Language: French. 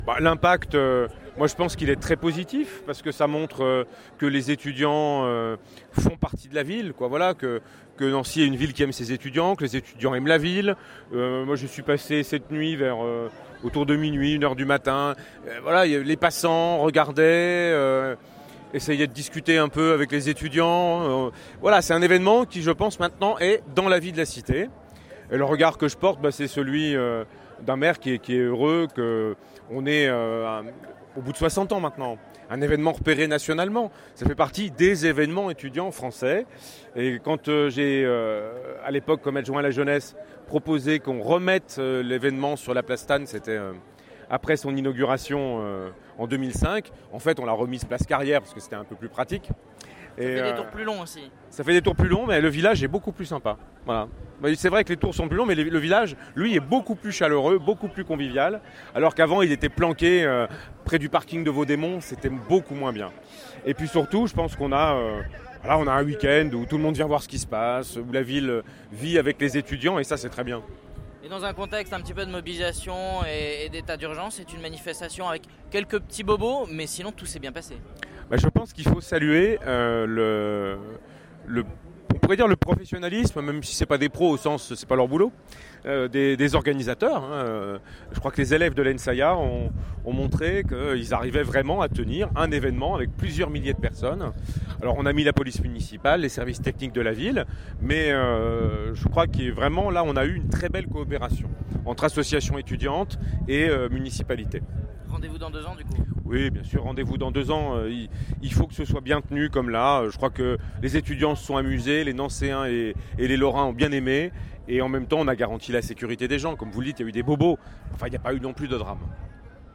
L'impact, moi je pense qu'il est très positif parce que ça montre que les étudiants font partie de la ville, quoi. Voilà, que Nancy est une ville qui aime ses étudiants, que les étudiants aiment la ville. Moi je suis passé cette nuit vers autour de minuit, 1h du matin. Voilà, les passants regardaient, essayaient de discuter un peu avec les étudiants. Voilà, c'est un événement qui, je pense, maintenant est dans la vie de la cité. Et le regard que je porte, c'est celui d'un maire qui est heureux qu'on est au bout de 60 ans maintenant. Un événement repéré nationalement. Ça fait partie des événements étudiants français. Et quand j'ai, à l'époque, comme adjoint à la jeunesse, proposé qu'on remette l'événement sur la place Tannes, c'était après son inauguration en 2005. En fait, on l'a remise place Carrière parce que c'était un peu plus pratique. Ça fait des tours plus longs aussi. Ça fait des tours plus longs, mais le village est beaucoup plus sympa. Voilà. C'est vrai que les tours sont plus longs, mais le village, lui, est beaucoup plus chaleureux, beaucoup plus convivial. Alors qu'avant, il était planqué près du parking de Vaudémont, c'était beaucoup moins bien. Et puis surtout, je pense qu'on a, on a un week-end où tout le monde vient voir ce qui se passe, où la ville vit avec les étudiants, et ça, c'est très bien. Et dans un contexte un petit peu de mobilisation et d'état d'urgence, c'est une manifestation avec quelques petits bobos, mais sinon tout s'est bien passé. Je pense qu'il faut saluer on pourrait dire le professionnalisme, même si c'est pas des pros au sens, c'est pas leur boulot, des organisateurs. Je crois que les élèves de l'ENSAIA ont montré qu'ils arrivaient vraiment à tenir un événement avec plusieurs milliers de personnes. Alors on a mis la police municipale, les services techniques de la ville, mais je crois que vraiment là on a eu une très belle coopération entre associations étudiantes et municipalités. Rendez-vous dans 2 ans du coup? Oui, bien sûr, rendez-vous dans 2 ans. Il faut que ce soit bien tenu comme là. Je crois que les étudiants se sont amusés, les Nancéens et les Lorrains ont bien aimé. Et en même temps, on a garanti la sécurité des gens. Comme vous le dites, il y a eu des bobos. Enfin, il n'y a pas eu non plus de drame.